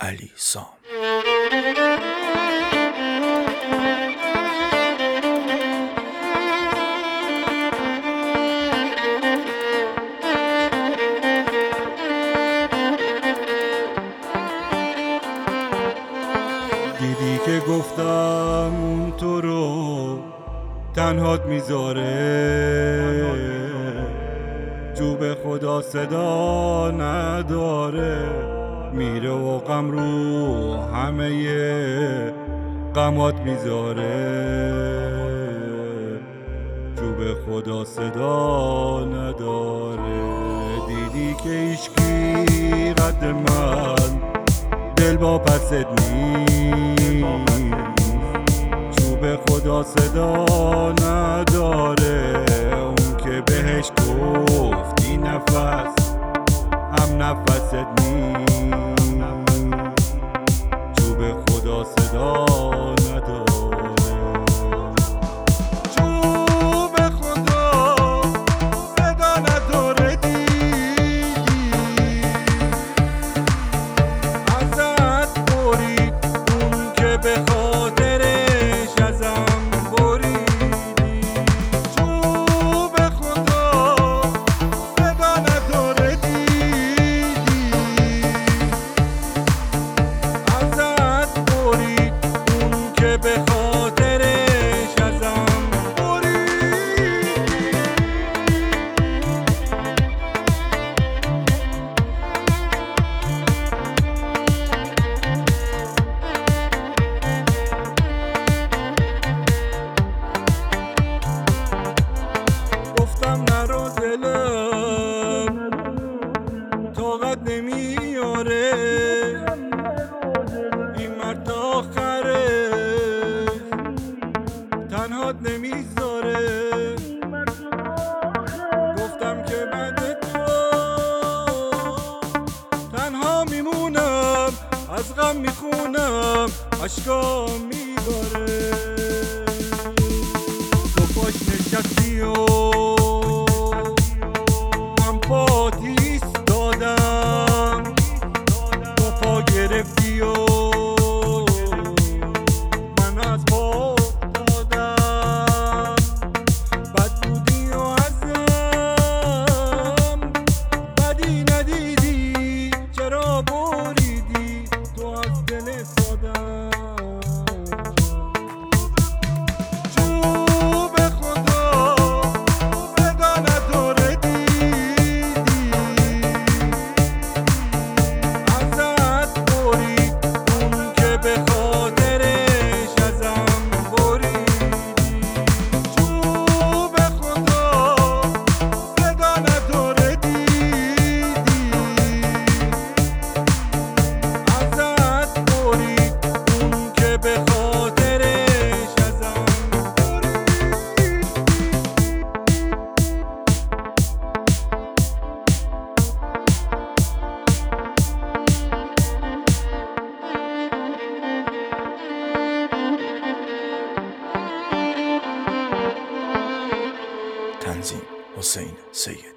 علی سام. دیدی که گفتم تو رو تنهات میذاره، جو به خدا صدا نداره، میره و غم رو همه غمات میذاره، جو به خدا صدا نداره. دیدی که هیچکی قد من دل با پست نیست، جو به خدا صدا نداره. اون که بهش گفتی نفس هم نفست نیست، جو به خدا صدا نداره. جو به خدا صدا نداره. دیدی ازت برید اون که به خاطرش ازم بریدی. جو به خدا صدا نداره. دیدی ازت برید اون که به خاطرش ازم گفتم نرو دلم طاقت نمیاره، این مرد آخره تنهات نمیذاره. گفتم که بعد تو تنها میمونم، از غم میخونم اشکام میباره. تو پاش نشستی و من پات ایستادم، تو پا گرفتی و من از پا افتادم. بد بودی و ازم بدی ندیدی، چرا بریدی تو از دل سادم. تنظیم حسین سید.